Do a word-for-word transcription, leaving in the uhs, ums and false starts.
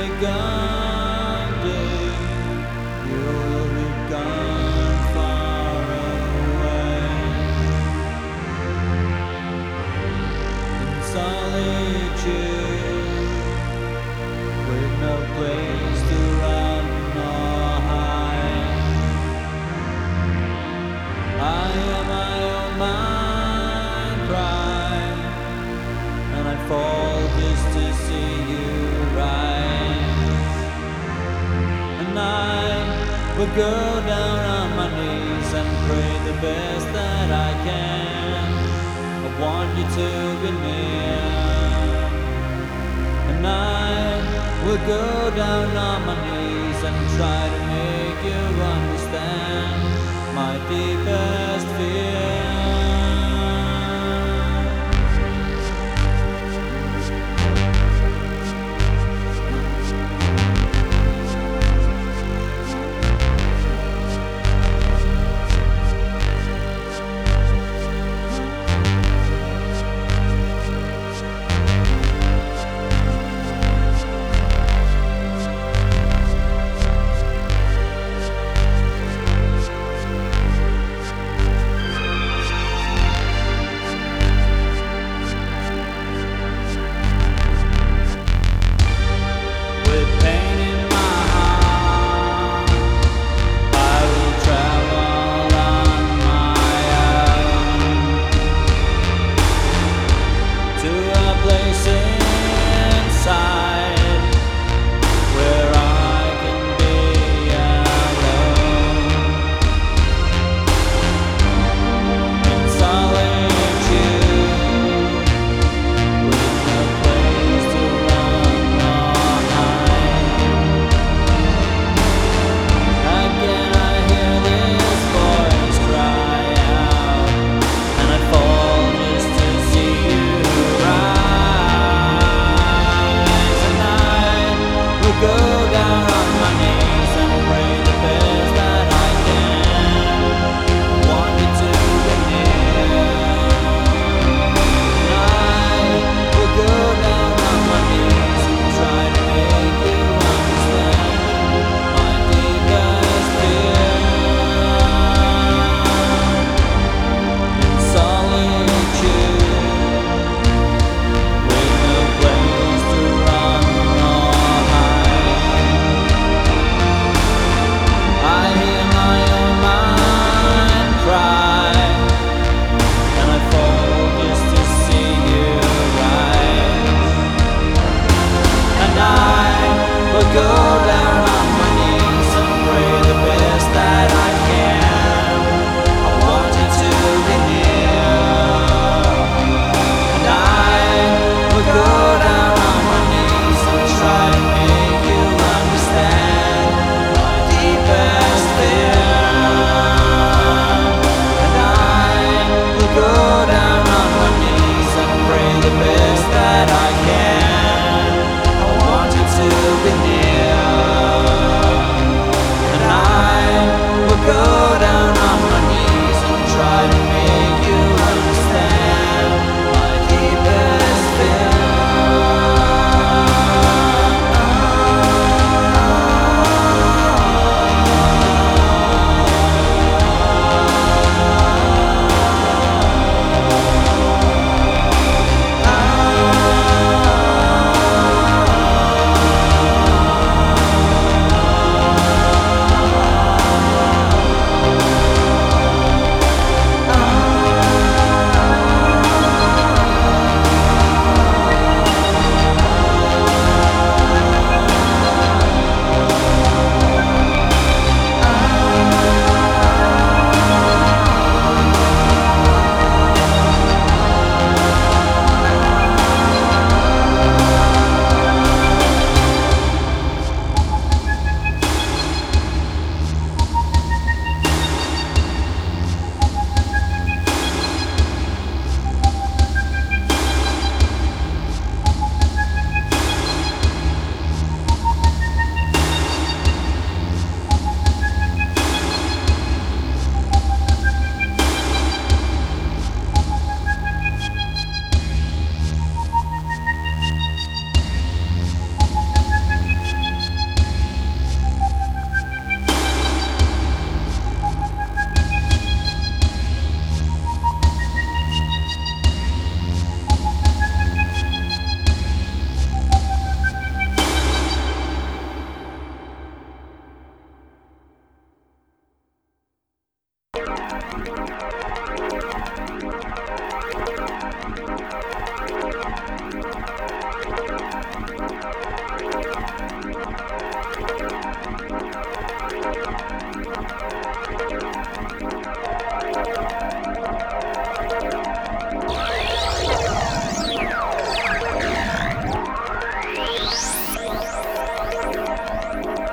begun day, you will be gone far away. In solitude, with no place to run or hide, I am my own mind cry, and I fall just to see you rise. And I will go down on my knees and pray the best that I can. I want you to be near, and I will go down on my knees and try to make you understand my deepest fear.